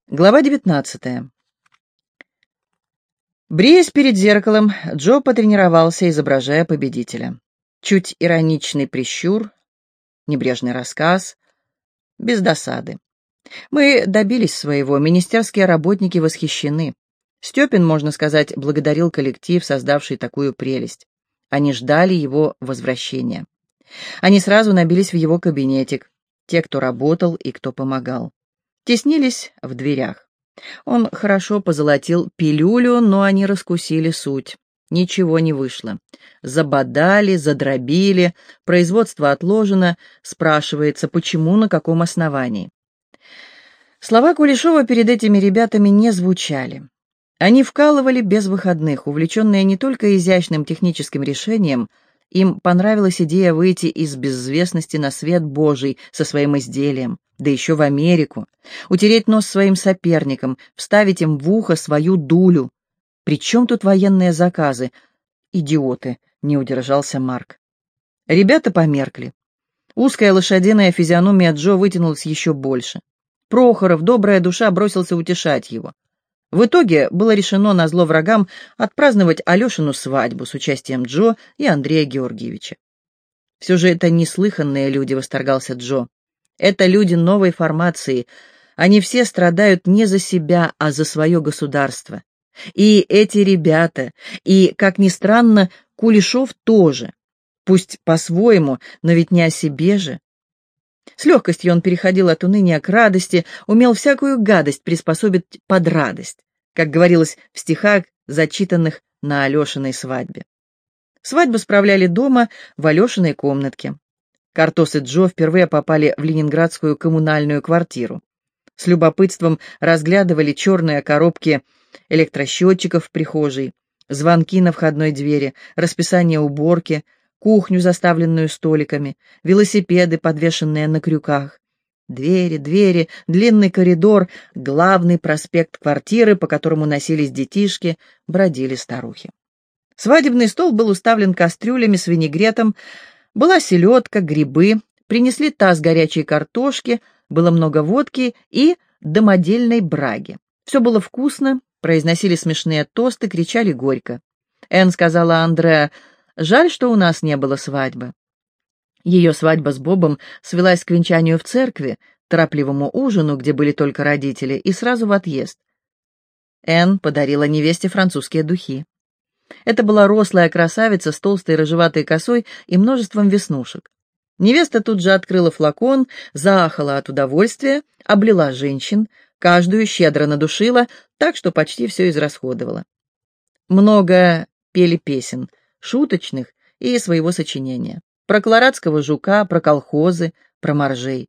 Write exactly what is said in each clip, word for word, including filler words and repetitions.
Глава девятнадцатая. Бреясь перед зеркалом, Джо потренировался, изображая победителя. Чуть ироничный прищур, небрежный рассказ, без досады. Мы добились своего, министерские работники восхищены. Степин, можно сказать, благодарил коллектив, создавший такую прелесть. Они ждали его возвращения. Они сразу набились в его кабинетик, те, кто работал и кто помогал. Теснились в дверях. Он хорошо позолотил пилюлю, но они раскусили суть. Ничего не вышло. Забодали, задробили, производство отложено, спрашивается, почему, на каком основании. Слова Кулешова перед этими ребятами не звучали. Они вкалывали без выходных, увлеченные не только изящным техническим решением. Им понравилась идея выйти из безвестности на свет Божий со своим изделием, да еще в Америку, утереть нос своим соперникам, вставить им в ухо свою дулю. При чем тут военные заказы? Идиоты, не удержался Марк. Ребята померкли. Узкая лошадиная физиономия Джо вытянулась еще больше. Прохоров, добрая душа, бросился утешать его. В итоге было решено назло врагам отпраздновать Алешину свадьбу с участием Джо и Андрея Георгиевича. «Все же это неслыханные люди», — восторгался Джо. «Это люди новой формации. Они все страдают не за себя, а за свое государство. И эти ребята, и, как ни странно, Кулешов тоже. Пусть по-своему, но ведь не о себе же». С легкостью он переходил от уныния к радости, умел всякую гадость приспособить под радость, как говорилось в стихах, зачитанных на Алешиной свадьбе. Свадьбу справляли дома в Алешиной комнатке. Картос и Джо впервые попали в ленинградскую коммунальную квартиру. С любопытством разглядывали черные коробки электросчетчиков в прихожей, звонки на входной двери, расписание уборки, кухню, заставленную столиками, велосипеды, подвешенные на крюках. Двери, двери, длинный коридор, главный проспект квартиры, по которому носились детишки, бродили старухи. Свадебный стол был уставлен кастрюлями с винегретом, была селедка, грибы, принесли таз горячей картошки, было много водки и домодельной браги. Все было вкусно, произносили смешные тосты, кричали горько. Энн сказала Андре: «Жаль, что у нас не было свадьбы». Ее свадьба с Бобом свелась к венчанию в церкви, торопливому ужину, где были только родители, и сразу в отъезд. Энн подарила невесте французские духи. Это была рослая красавица с толстой рыжеватой косой и множеством веснушек. Невеста тут же открыла флакон, заахала от удовольствия, облила женщин, каждую щедро надушила, так что почти все израсходовала. Много пели песен, шуточных и своего сочинения. Про колорадского жука, про колхозы, про моржей.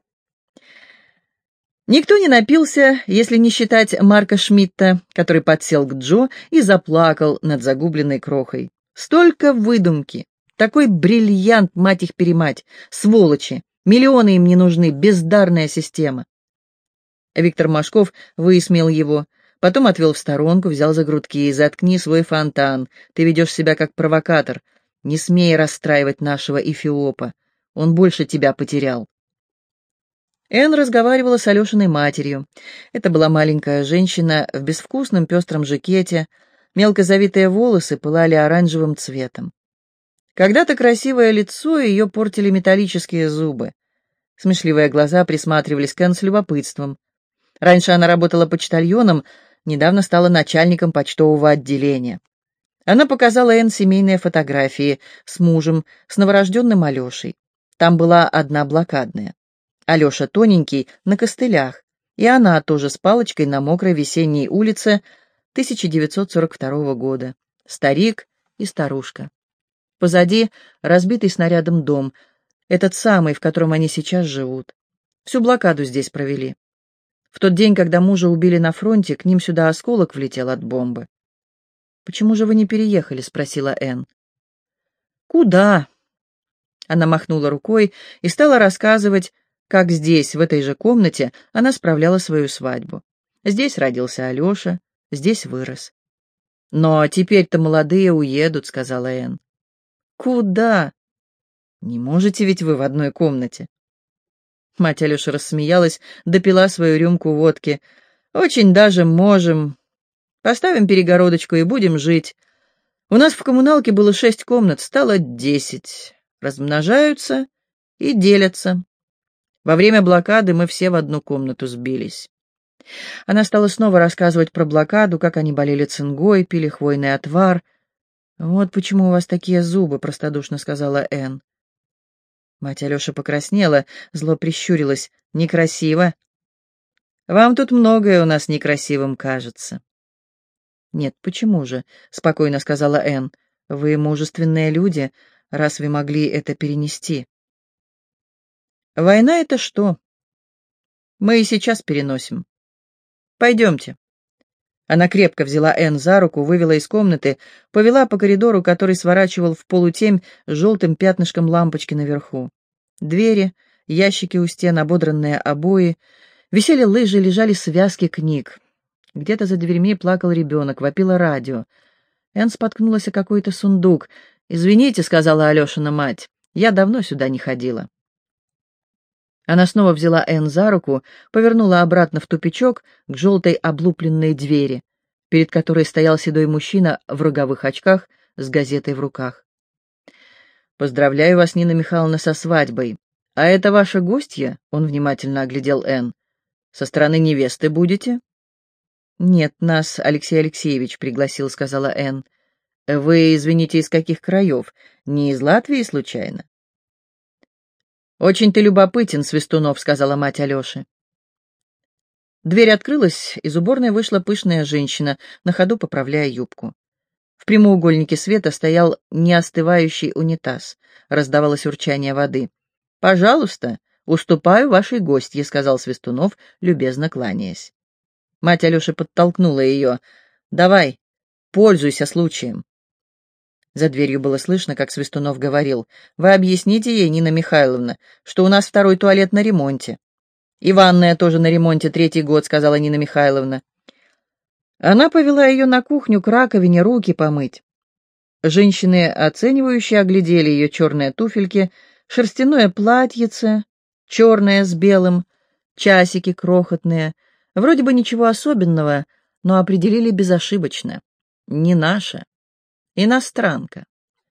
Никто не напился, если не считать Марка Шмидта, который подсел к Джо и заплакал над загубленной крохой. Столько выдумки, такой бриллиант, мать их перемать, сволочи, миллионы им не нужны, бездарная система. Виктор Машков высмеял его, потом отвел в сторонку, взял за грудки: «Заткни свой фонтан, ты ведешь себя как провокатор, не смей расстраивать нашего Эфиопа, он больше тебя потерял». Энн разговаривала с Алешиной матерью. Это была маленькая женщина в безвкусном пестром жакете, мелко завитые волосы пылали оранжевым цветом. Когда-то красивое лицо ее портили металлические зубы. Смешливые глаза присматривались к Энн с любопытством. Раньше она работала почтальоном, недавно стала начальником почтового отделения. Она показала Энн семейные фотографии с мужем, с новорожденным Алешей. Там была одна блокадная. Алеша тоненький, на костылях, и она тоже с палочкой на мокрой весенней улице тысяча девятьсот сорок второго года. Старик и старушка. Позади разбитый снарядом дом, этот самый, в котором они сейчас живут. Всю блокаду здесь провели. В тот день, когда мужа убили на фронте, к ним сюда осколок влетел от бомбы. «Почему же вы не переехали?» — спросила Энн. «Куда?» Она махнула рукой и стала рассказывать, как здесь, в этой же комнате, она справляла свою свадьбу. Здесь родился Алеша, здесь вырос. «Но теперь-то молодые уедут», — сказала Энн. «Куда?» «Не можете ведь вы в одной комнате». Мать Алеши рассмеялась, допила свою рюмку водки. Очень даже можем. Поставим перегородочку и будем жить. У нас в коммуналке было шесть комнат, стало десять. Размножаются и делятся. Во время блокады мы все в одну комнату сбились. Она стала снова рассказывать про блокаду, как они болели цингой, пили хвойный отвар. «Вот почему у вас такие зубы», — простодушно сказала Энн. Мать Алёши покраснела, зло прищурилась. «Некрасиво. Вам тут многое у нас некрасивым кажется». «Нет, почему же?» — спокойно сказала Энн. «Вы мужественные люди, раз вы могли это перенести». «Война — это что? Мы и сейчас переносим. Пойдемте». Она крепко взяла Энн за руку, вывела из комнаты, повела по коридору, который сворачивал в полутемь с желтым пятнышком лампочки наверху. Двери, ящики у стен, ободранные обои, висели лыжи, лежали связки книг. Где-то за дверьми плакал ребенок, вопило радио. Энн споткнулась о какой-то сундук. «Извините», — сказала Алешина мать, — «я давно сюда не ходила». Она снова взяла Энн за руку, повернула обратно в тупичок к желтой облупленной двери, перед которой стоял седой мужчина в роговых очках с газетой в руках. «Поздравляю вас, Нина Михайловна, со свадьбой. А это ваша гостья?» — он внимательно оглядел Энн. «Со стороны невесты будете?» «Нет, нас Алексей Алексеевич пригласил», — сказала Энн. «Вы, извините, из каких краев? Не из Латвии, случайно?» «Очень ты любопытен, Свистунов», — сказала мать Алёши. Дверь открылась, из уборной вышла пышная женщина, на ходу поправляя юбку. В прямоугольнике света стоял неостывающий унитаз. Раздавалось урчание воды. «Пожалуйста, уступаю вашей гостье», — сказал Свистунов, любезно кланяясь. Мать Алёши подтолкнула ее. «Давай, пользуйся случаем». За дверью было слышно, как Свистунов говорил: «Вы объясните ей, Нина Михайловна, что у нас второй туалет на ремонте». «И ванная тоже на ремонте третий год», — сказала Нина Михайловна. Она повела ее на кухню к раковине руки помыть. Женщины, оценивающие, оглядели ее черные туфельки, шерстяное платьице, черное с белым, часики крохотные. Вроде бы ничего особенного, но определили безошибочно. Не наша. Иностранка.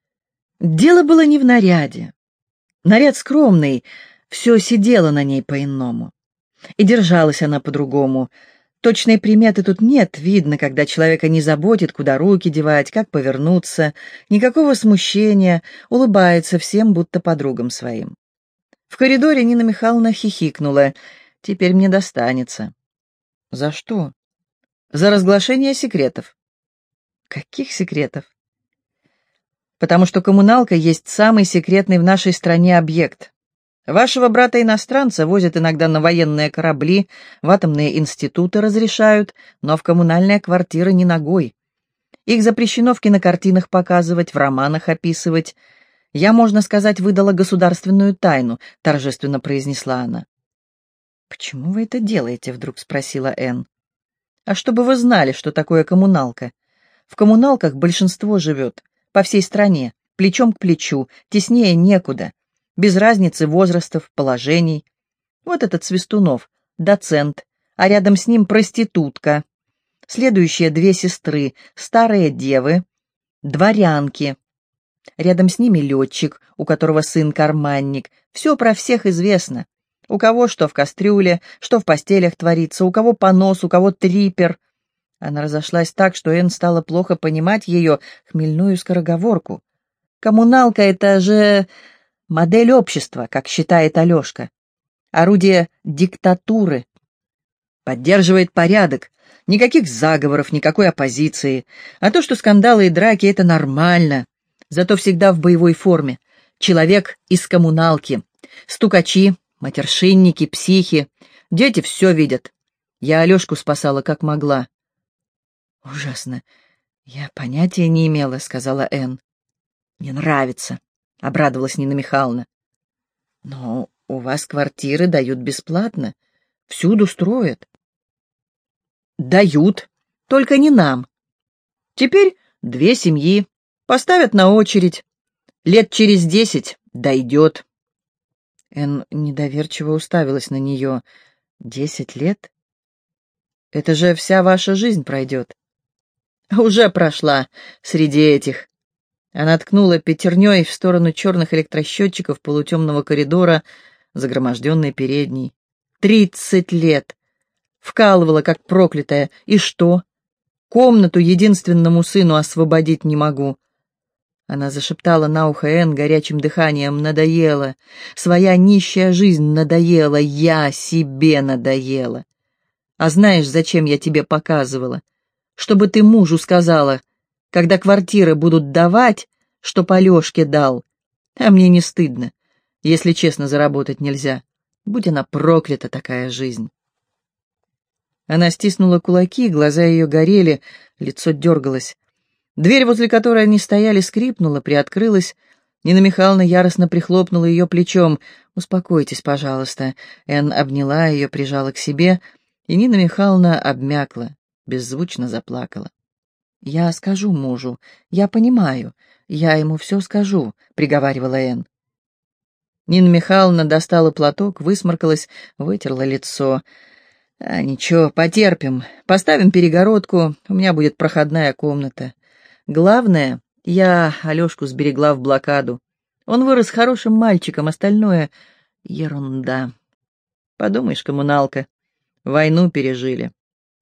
Дело было не в наряде. Наряд скромный, все сидело на ней по-иному. И держалась она по-другому. Точной приметы тут нет, видно, когда человека не заботит, куда руки девать, как повернуться, никакого смущения, улыбается всем, будто подругам своим. В коридоре Нина Михайловна хихикнула. «Теперь мне достанется». «За что?» «За разглашение секретов». «Каких секретов?» «Потому что коммуналка есть самый секретный в нашей стране объект. Вашего брата-иностранца возят иногда на военные корабли, в атомные институты разрешают, но в коммунальные квартиры не ногой. Их запрещено в кинокартинах показывать, в романах описывать. Я, можно сказать, выдала государственную тайну», — торжественно произнесла она. «Почему вы это делаете?» — вдруг спросила Энн. «А чтобы вы знали, что такое коммуналка. В коммуналках большинство живет, по всей стране, плечом к плечу, теснее некуда, без разницы возрастов, положений. Вот этот Свистунов, доцент, а рядом с ним проститутка. Следующие две сестры, старые девы, дворянки. Рядом с ними летчик, у которого сын карманник. Все про всех известно. У кого что в кастрюле, что в постелях творится, у кого понос, у кого трипер». Она разошлась так, что Энн стала плохо понимать ее хмельную скороговорку. «Коммуналка — это же модель общества, как считает Алешка. Орудие диктатуры. Поддерживает порядок. Никаких заговоров, никакой оппозиции. А то, что скандалы и драки — это нормально. Зато всегда в боевой форме. Человек из коммуналки. Стукачи, матершинники, психи. Дети все видят. Я Алешку спасала как могла». «Ужасно. Я понятия не имела», — сказала Энн. «Мне нравится», — обрадовалась Нина Михайловна. «Но у вас квартиры дают бесплатно. Всюду строят». «Дают, только не нам. Теперь две семьи поставят на очередь. Лет через десять дойдет». Энн недоверчиво уставилась на нее. «Десять лет? Это же вся ваша жизнь пройдет. Уже прошла среди этих. Она ткнула пятерней в сторону черных электросчетчиков полутемного коридора, загроможденной передней. Тридцать лет. Вкалывала, как проклятая. И что? Комнату единственному сыну освободить не могу. Она зашептала на ухо Энн горячим дыханием. Надоело. Своя нищая жизнь надоела. Я себе надоела. А знаешь, зачем я тебе показывала? Чтобы ты мужу сказала, когда квартиры будут давать, что Алёшке дал. А мне не стыдно, если честно заработать нельзя. Будь она проклята, такая жизнь. Она стиснула кулаки, глаза ее горели, лицо дергалось. Дверь, возле которой они стояли, скрипнула, приоткрылась. Нина Михайловна яростно прихлопнула ее плечом. «Успокойтесь, пожалуйста». Энн обняла ее, прижала к себе, и Нина Михайловна обмякла, беззвучно заплакала. «Я скажу мужу, я понимаю, я ему все скажу», — приговаривала Энн. Нина Михайловна достала платок, высморкалась, вытерла лицо. «А ничего, потерпим, поставим перегородку, у меня будет проходная комната. Главное, я Алешку сберегла в блокаду. Он вырос хорошим мальчиком, остальное — ерунда. Подумаешь, коммуналка, войну пережили».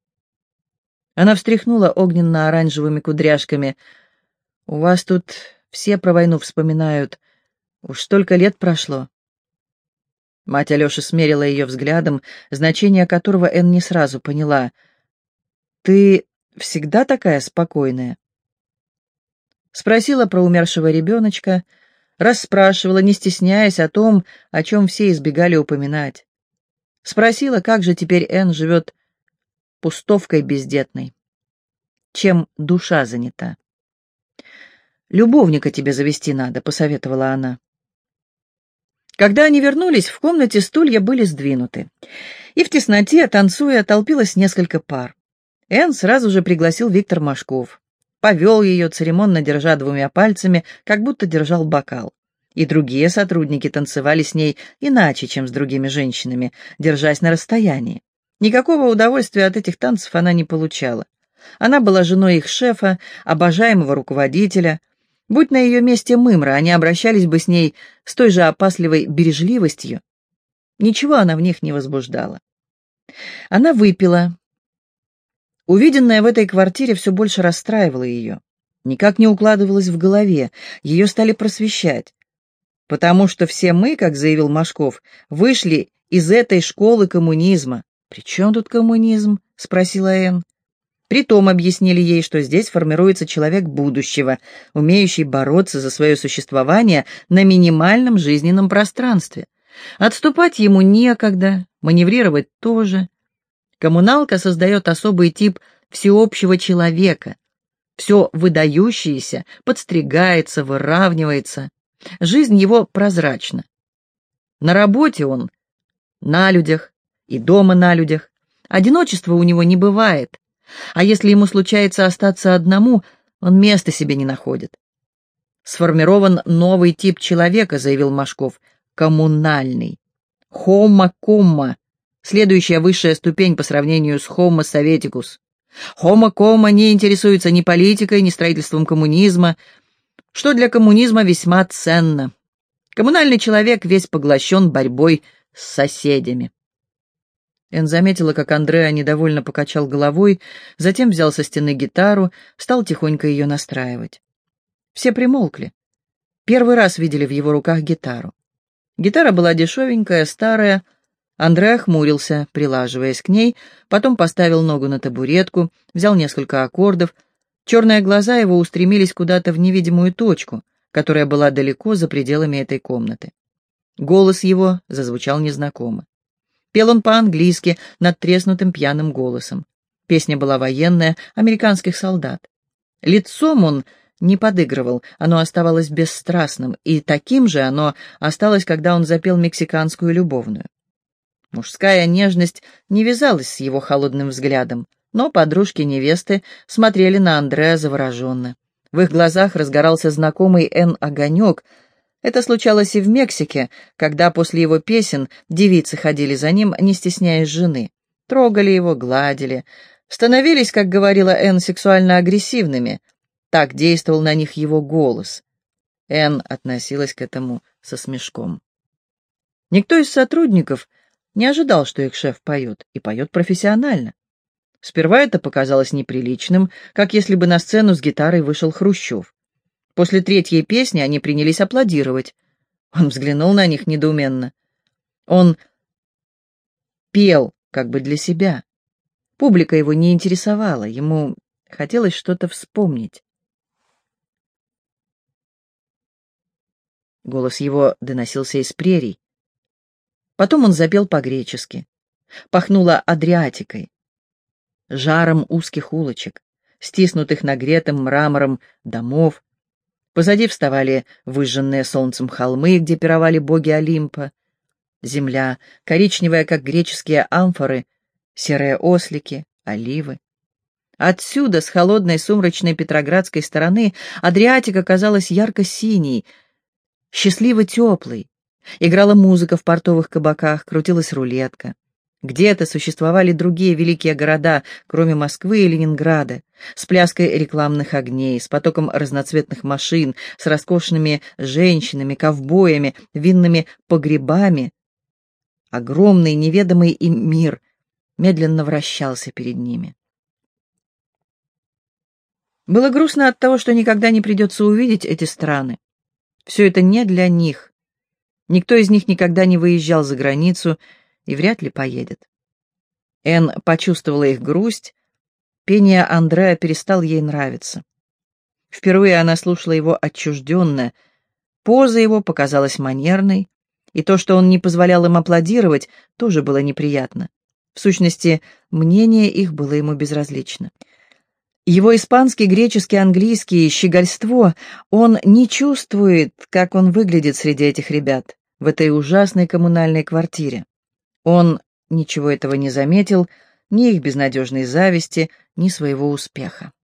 Она встряхнула огненно-оранжевыми кудряшками. «У вас тут все про войну вспоминают. Уж столько лет прошло». Мать Алёши смерила ее взглядом, значение которого Энн не сразу поняла. «Ты всегда такая спокойная?» Спросила про умершего ребеночка, расспрашивала, не стесняясь о том, о чем все избегали упоминать. Спросила, как же теперь Энн живет пустовкой бездетной. Чем душа занята? «Любовника тебе завести надо», — посоветовала она. Когда они вернулись, в комнате стулья были сдвинуты, и в тесноте, танцуя, толпилось несколько пар. Энн сразу же пригласил Виктор Машков. Повел ее, церемонно держа двумя пальцами, как будто держал бокал. И другие сотрудники танцевали с ней иначе, чем с другими женщинами, держась на расстоянии. Никакого удовольствия от этих танцев она не получала. Она была женой их шефа, обожаемого руководителя. Будь на ее месте Мымра, они обращались бы с ней с той же опасливой бережливостью. Ничего она в них не возбуждала. Она выпила. Увиденное в этой квартире все больше расстраивало ее. Никак не укладывалось в голове, ее стали просвещать. Потому что все мы, как заявил Машков, вышли из этой школы коммунизма. «При чем тут коммунизм?» — спросила Энн. Притом объяснили ей, что здесь формируется человек будущего, умеющий бороться за свое существование на минимальном жизненном пространстве. Отступать ему некогда, маневрировать тоже. Коммуналка создает особый тип всеобщего человека. Все выдающееся подстригается, выравнивается. Жизнь его прозрачна. На работе он на людях и дома на людях. Одиночества у него не бывает. А если ему случается остаться одному, он места себе не находит. Сформирован новый тип человека, заявил Машков, коммунальный. Homo comma, следующая высшая ступень по сравнению с Homo советикус. Homo comma не интересуется ни политикой, ни строительством коммунизма, что для коммунизма весьма ценно. Коммунальный человек весь поглощен борьбой с соседями. Энн заметила, как Андреа недовольно покачал головой, затем взял со стены гитару, стал тихонько ее настраивать. Все примолкли. Первый раз видели в его руках гитару. Гитара была дешевенькая, старая. Андреа хмурился, прилаживаясь к ней, потом поставил ногу на табуретку, взял несколько аккордов. Черные глаза его устремились куда-то в невидимую точку, которая была далеко за пределами этой комнаты. Голос его зазвучал незнакомо. Пел он по-английски, надтреснутым пьяным голосом. Песня была военная, американских солдат. Лицом он не подыгрывал, оно оставалось бесстрастным, и таким же оно осталось, когда он запел мексиканскую любовную. Мужская нежность не вязалась с его холодным взглядом, но подружки невесты смотрели на Андреа завороженно. В их глазах разгорался знакомый Энн огонек. Это случалось и в Мексике, когда после его песен девицы ходили за ним, не стесняясь жены. Трогали его, гладили, становились, как говорила Энн, сексуально агрессивными. Так действовал на них его голос. Энн относилась к этому со смешком. Никто из сотрудников не ожидал, что их шеф поет, и поет профессионально. Сперва это показалось неприличным, как если бы на сцену с гитарой вышел Хрущев. После третьей песни они принялись аплодировать. Он взглянул на них недоуменно. Он пел как бы для себя. Публика его не интересовала, ему хотелось что-то вспомнить. Голос его доносился из прерий. Потом он запел по-гречески. Пахнуло Адриатикой, жаром узких улочек, стиснутых нагретым мрамором домов. Позади вставали выжженные солнцем холмы, где пировали боги Олимпа. Земля, коричневая, как греческие амфоры, серые ослики, оливы. Отсюда, с холодной сумрачной петроградской стороны, Адриатика казалась ярко-синей, счастливо теплой. Играла музыка в портовых кабаках, крутилась рулетка. Где-то существовали другие великие города, кроме Москвы и Ленинграда, с пляской рекламных огней, с потоком разноцветных машин, с роскошными женщинами, ковбоями, винными погребами. Огромный неведомый им мир медленно вращался перед ними. Было грустно от того, что никогда не придется увидеть эти страны. Все это не для них. Никто из них никогда не выезжал за границу и вряд ли поедет. Энн почувствовала их грусть. Пение Андреа перестало ей нравиться. Впервые она слушала его отчужденно. Поза его показалась манерной, и то, что он не позволял им аплодировать, тоже было неприятно. В сущности, мнение их было ему безразлично. Его испанский, греческий, английский щегольство он не чувствует, как он выглядит среди этих ребят в этой ужасной коммунальной квартире. Он ничего этого не заметил, ни их безнадежной зависти, ни своего успеха.